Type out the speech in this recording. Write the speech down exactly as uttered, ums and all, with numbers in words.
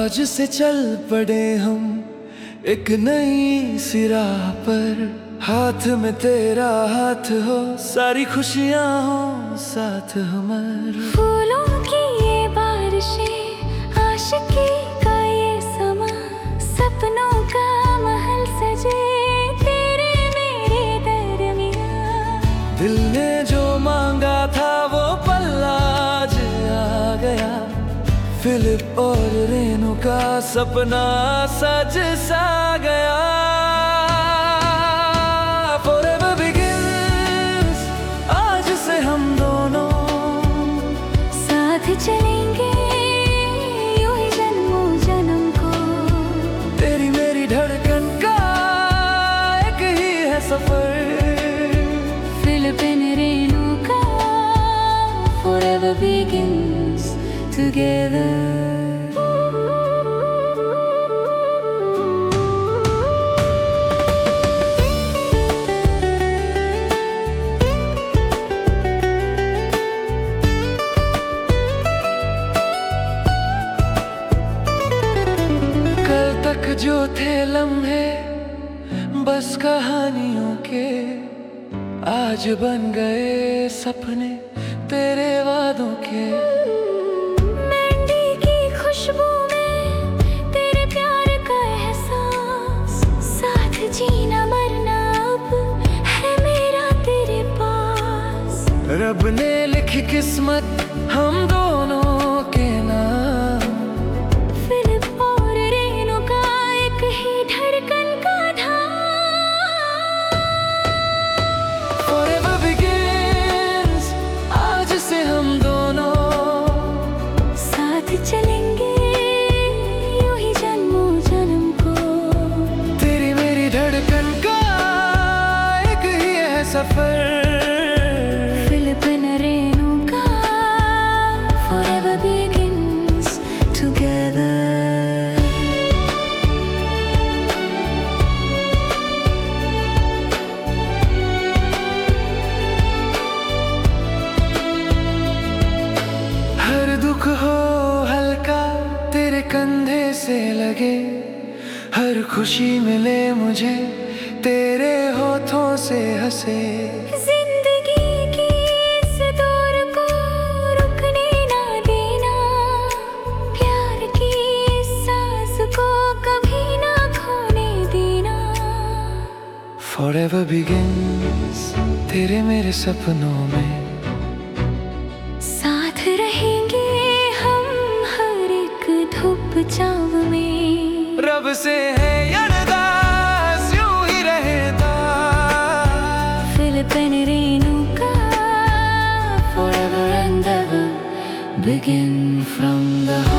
आज से चल पड़े हम एक नई सी राह पर, हाथ में तेरा हाथ हो, सारी खुशियां हो साथ हमारे। फूलों की ये बारिशें, आशिकी का ये समा, सपनों का महल सजे तेरे मेरे दरमियां। दिल ने जो मांगा था वो पल आज आ गया, फिलिप और रेनू का सपना सच सा गया। Forever begins, आज से हम दोनों साथ चलेंगे यूं ही जन्मों जन्म को। तेरी मेरी धड़कन का एक ही है सफर, फिलिप और रेनू का Forever begins together। कल तक जो थे लम्हे बस कहानियों के, आज बन गए सपने तेरे वादों के। मेहंदी की खुशबू में तेरे प्यार का एहसास, साथ जीना मरना अब है मेरा तेरे पास। रब ने लिखी किस्मत हम दोनों के नाम, फिलिप और रेनू का एक ही धड़कन का धाम। Forever begins, आज से हम दोनों साथ चलेंगे यूं ही जन्मों जन्म को। तेरी मेरी धड़कन का एक ही है सफर, फिलिप और रेनू का Forever begins together। हर दुख हो हल्का तेरे कंधे से लगे, हर खुशी मिले मुझे तेरे होठों से हंसे। जिंदगी की इस दौर को रुकने ना देना, प्यार की इस सांस को कभी ना खोने देना। Forever begins, तेरे मेरे सपनों में साथ रहेंगे हम हर एक धूप छाँव में। रब से है अरदास यूं ही रहता, फिलिप और रेनू का forever and ever begin from the